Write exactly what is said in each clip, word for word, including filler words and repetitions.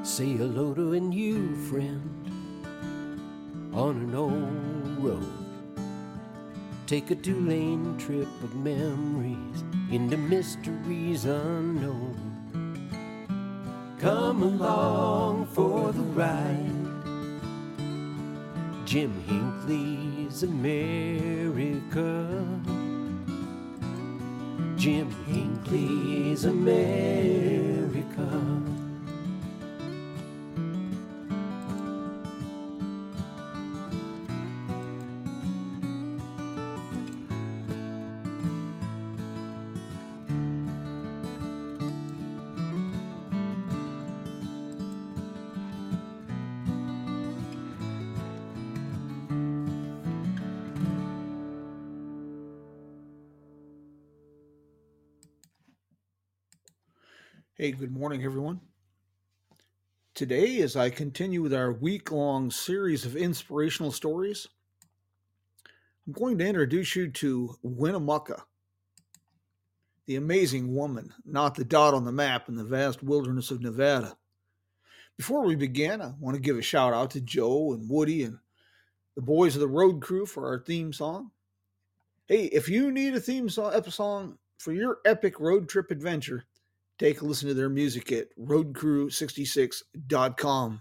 Say hello to a new friend on an old road. Take a two-lane trip of memories into mysteries unknown. Come along for the ride. Jim Hinckley's America. Jim Hinckley's America. Hey, good morning, everyone. Today, as I continue with our week long series of inspirational stories, I'm going to introduce you to Winnemucca, the amazing woman, not the dot on the map in the vast wilderness of Nevada. Before we begin, I want to give a shout out to Joe and Woody and the boys of the road crew for our theme song. Hey, if you need a theme song, epi- song for your epic road trip adventure, take a listen to their music at road crew sixty-six dot com.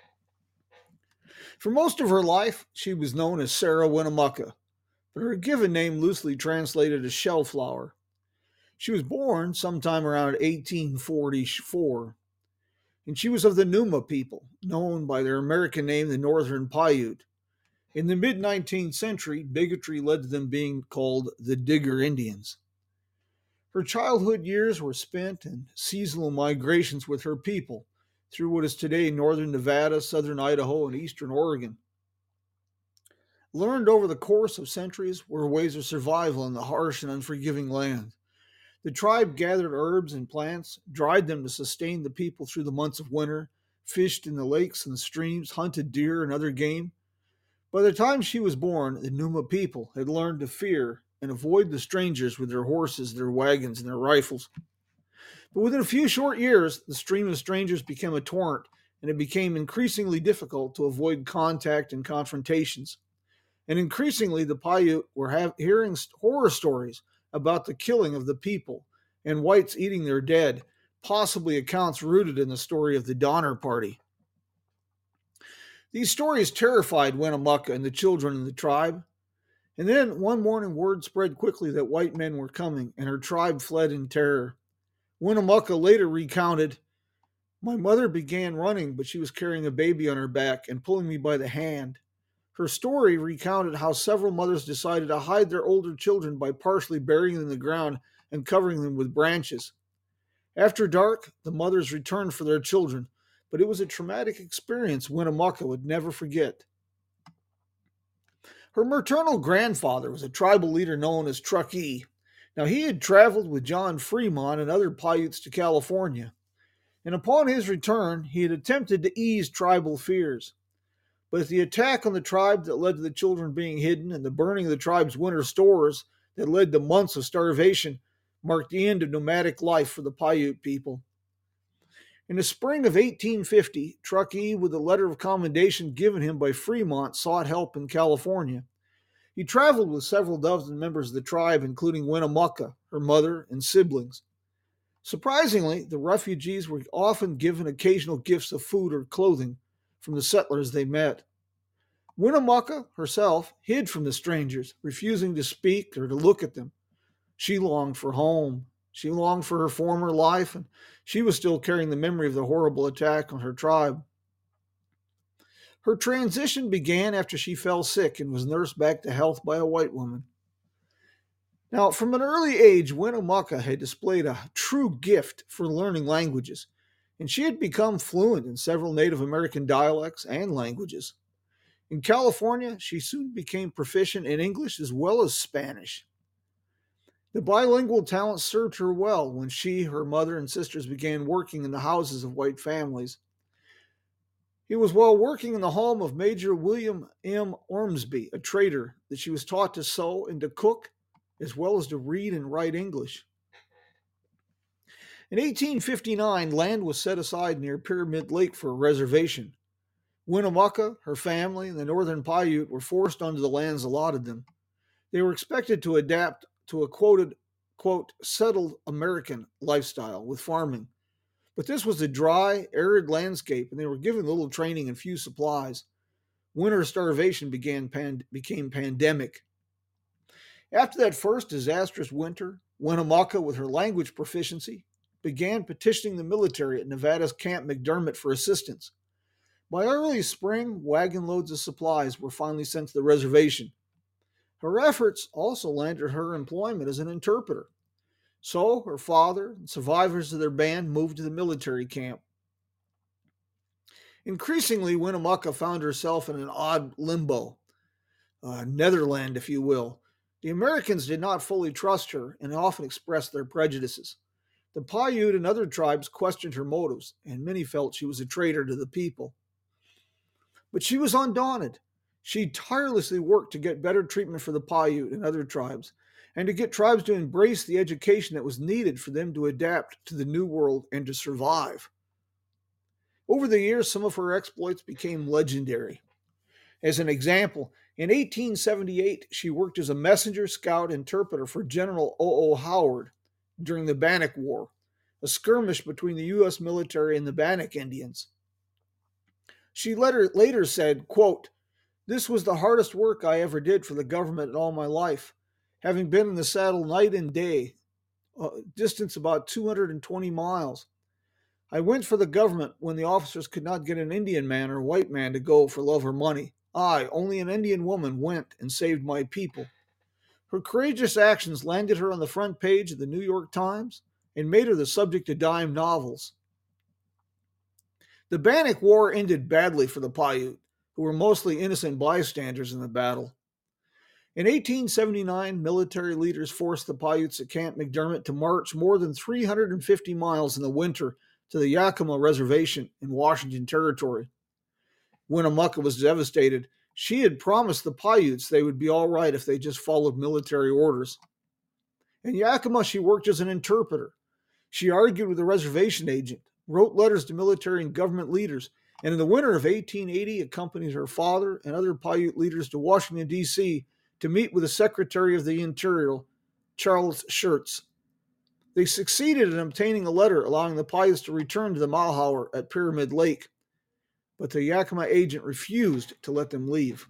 For most of her life, she was known as Sarah Winnemucca, but her given name loosely translated as Shellflower. She was born sometime around eighteen forty-four, and she was of the Numa people, known by their American name, the Northern Paiute. In the mid nineteenth century, bigotry led to them being called the Digger Indians. Her childhood years were spent in seasonal migrations with her people through what is today northern Nevada, southern Idaho, and eastern Oregon. Learned over the course of centuries were ways of survival in the harsh and unforgiving land. The tribe gathered herbs and plants, dried them to sustain the people through the months of winter, fished in the lakes and streams, hunted deer and other game. By the time she was born, the Numa people had learned to fear and avoid the strangers with their horses, their wagons, and their rifles. But within a few short years, the stream of strangers became a torrent, and it became increasingly difficult to avoid contact and confrontations. And increasingly, the Paiute were have, hearing horror stories about the killing of the people and whites eating their dead, possibly accounts rooted in the story of the Donner Party. These stories terrified Winnemucca and the children in the tribe. And then one morning, word spread quickly that white men were coming, and her tribe fled in terror. Winnemucca later recounted, "My mother began running, but she was carrying a baby on her back and pulling me by the hand." Her story recounted how several mothers decided to hide their older children by partially burying them in the ground and covering them with branches. After dark, the mothers returned for their children, but it was a traumatic experience Winnemucca would never forget. Her maternal grandfather was a tribal leader known as Truckee. Now, he had traveled with John Fremont and other Paiutes to California, and upon his return, he had attempted to ease tribal fears. But the attack on the tribe that led to the children being hidden and the burning of the tribe's winter stores that led to months of starvation marked the end of nomadic life for the Paiute people. In the spring of eighteen fifty, Truckee, with a letter of commendation given him by Fremont, sought help in California. He traveled with several dozen members of the tribe, including Winnemucca, her mother, and siblings. Surprisingly, the refugees were often given occasional gifts of food or clothing from the settlers they met. Winnemucca herself hid from the strangers, refusing to speak or to look at them. She longed for home. She longed for her former life, and she was still carrying the memory of the horrible attack on her tribe. Her transition began after she fell sick and was nursed back to health by a white woman. Now, from an early age, Winnemucca had displayed a true gift for learning languages, and she had become fluent in several Native American dialects and languages. In California, she soon became proficient in English as well as Spanish. The bilingual talent served her well when she, her mother, and sisters began working in the houses of white families. It was while working in the home of Major William M. Ormsby, a trader, that she was taught to sew and to cook, as well as to read and write English. In eighteen fifty-nine, land was set aside near Pyramid Lake for a reservation. Winnemucca, her family, and the Northern Paiute were forced onto the lands allotted them. They were expected to adapt to a quoted, quote, settled American lifestyle with farming. But this was a dry, arid landscape, and they were given little training and few supplies. Winter starvation began pan- became pandemic. After that first disastrous winter, Winnemucca, with her language proficiency, began petitioning the military at Nevada's Camp McDermott for assistance. By early spring, wagon loads of supplies were finally sent to the reservation. Her efforts also landed her employment as an interpreter. So her father and survivors of their band moved to the military camp. Increasingly, Winnemucca found herself in an odd limbo, uh, netherland, if you will. The Americans did not fully trust her and often expressed their prejudices. The Paiute and other tribes questioned her motives, and many felt she was a traitor to the people. But she was undaunted. She tirelessly worked to get better treatment for the Paiute and other tribes, and to get tribes to embrace the education that was needed for them to adapt to the new world and to survive. Over the years, some of her exploits became legendary. As an example, in eighteen seventy-eight, she worked as a messenger scout interpreter for General O O. Howard during the Bannock War, a skirmish between the U S military and the Bannock Indians. She later, later said, quote, "This was the hardest work I ever did for the government in all my life, having been in the saddle night and day, a distance about two hundred twenty miles. I went for the government when the officers could not get an Indian man or white man to go for love or money. I, only an Indian woman, went and saved my people." Her courageous actions landed her on the front page of the New York Times and made her the subject of dime novels. The Bannock War ended badly for the Paiute, who were mostly innocent bystanders in the battle. In eighteen seventy-nine, military leaders forced the Paiutes at Camp McDermott to march more than three hundred fifty miles in the winter to the Yakima Reservation in Washington Territory. Winnemucca was devastated. She had promised the Paiutes they would be all right if they just followed military orders. In Yakima, she worked as an interpreter. She argued with the reservation agent, wrote letters to military and government leaders, and in the winter of eighteen eighty accompanied her father and other Paiute leaders to Washington, D C to meet with the Secretary of the Interior, Charles Schurz. They succeeded in obtaining a letter allowing the Paiutes to return to the Malheur at Pyramid Lake, but the Yakima agent refused to let them leave.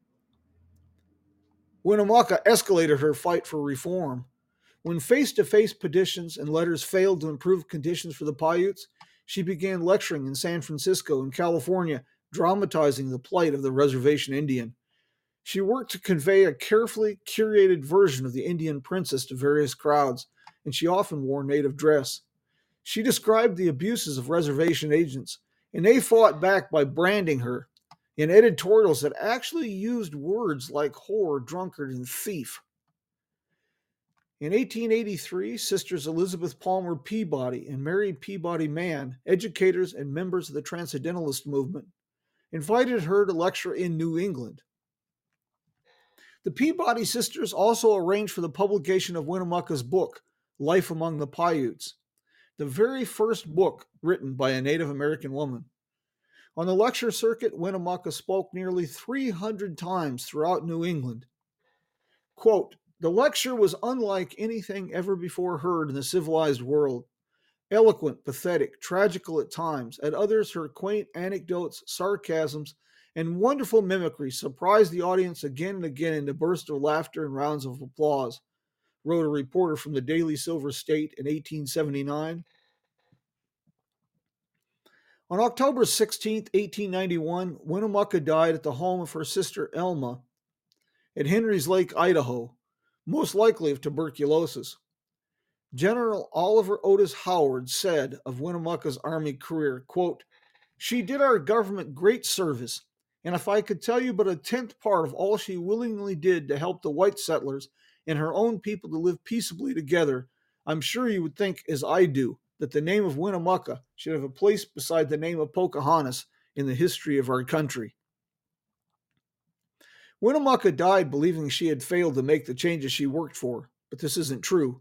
Winnemucca escalated her fight for reform. When face-to-face petitions and letters failed to improve conditions for the Paiutes, she began lecturing in San Francisco and California, dramatizing the plight of the reservation Indian. She worked to convey a carefully curated version of the Indian princess to various crowds, and she often wore native dress. She described the abuses of reservation agents, and they fought back by branding her in editorials that actually used words like whore, drunkard, and thief. In eighteen eighty-three, Sisters Elizabeth Palmer Peabody and Mary Peabody Mann, educators and members of the Transcendentalist movement, invited her to lecture in New England. The Peabody sisters also arranged for the publication of Winnemucca's book, Life Among the Paiutes, the very first book written by a Native American woman. On the lecture circuit, Winnemucca spoke nearly three hundred times throughout New England. Quote, "The lecture was unlike anything ever before heard in the civilized world. Eloquent, pathetic, tragical at times. At others, her quaint anecdotes, sarcasms, and wonderful mimicry surprised the audience again and again into bursts of laughter and rounds of applause," wrote a reporter from the Daily Silver State in eighteen seventy-nine. On October sixteenth, eighteen ninety-one, Winnemucca died at the home of her sister Elma at Henry's Lake, Idaho, most likely of tuberculosis. General Oliver Otis Howard said of Winnemucca's Army career, quote, "She did our government great service, and if I could tell you but a tenth part of all she willingly did to help the white settlers and her own people to live peaceably together, I'm sure you would think, as I do, that the name of Winnemucca should have a place beside the name of Pocahontas in the history of our country." Winnemucca died believing she had failed to make the changes she worked for, but this isn't true.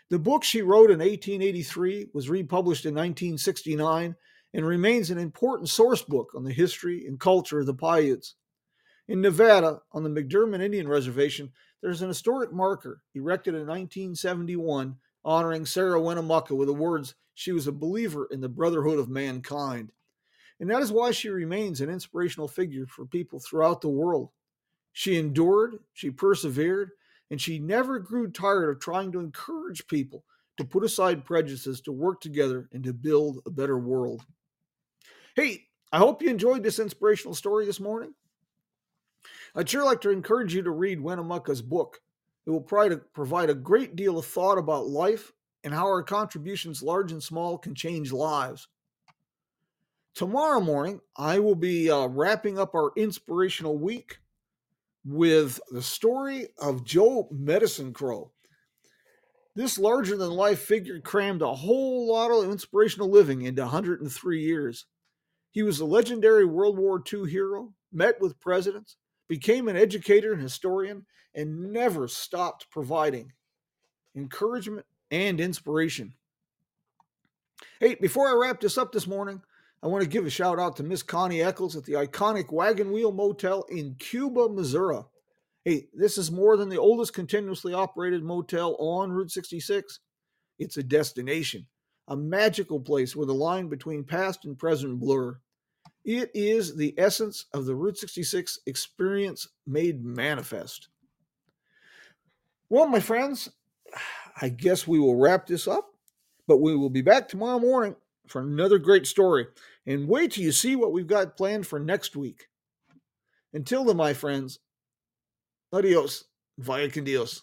The book she wrote in eighteen eighty-three was republished in nineteen sixty-nine and remains an important source book on the history and culture of the Paiutes. In Nevada, on the McDermott Indian Reservation, there's an historic marker erected in nineteen seventy-one honoring Sarah Winnemucca with the words, "She was a believer in the brotherhood of mankind." And that is why she remains an inspirational figure for people throughout the world. She endured, she persevered, and she never grew tired of trying to encourage people to put aside prejudices, to work together, and to build a better world. Hey, I hope you enjoyed this inspirational story this morning. I'd sure like to encourage you to read Winnemucca's book. It will provide a great deal of thought about life and how our contributions, large and small, can change lives. Tomorrow morning, I will be uh, wrapping up our inspirational week with the story of Joe Medicine Crow. This larger-than-life figure crammed a whole lot of inspirational living into one hundred three years. He was a legendary World War Two hero, met with presidents, became an educator and historian, and never stopped providing encouragement and inspiration. Hey, before I wrap this up this morning, I want to give a shout out to Miss Connie Eccles at the iconic Wagon Wheel Motel in Cuba, Missouri. Hey, this is more than the oldest continuously operated motel on Route sixty-six. It's a destination, a magical place where the line between past and present blur. It is the essence of the Route sixty-six experience made manifest. Well, my friends, I guess we will wrap this up, but we will be back tomorrow morning for another great story. And wait till you see what we've got planned for next week. Until then, my friends, adios, vaya con Dios.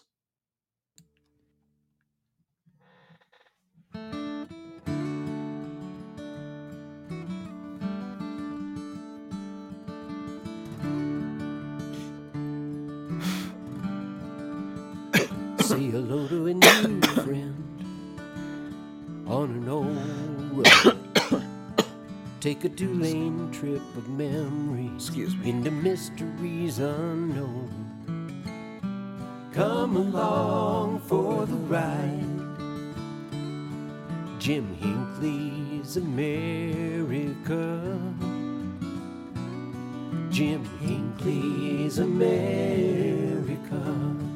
Say hello to a new friend on an old road. Take a two-lane trip of memories Excuse me. into mysteries unknown. Come along for the ride. Jim Hinckley's America. Jim Hinckley's America.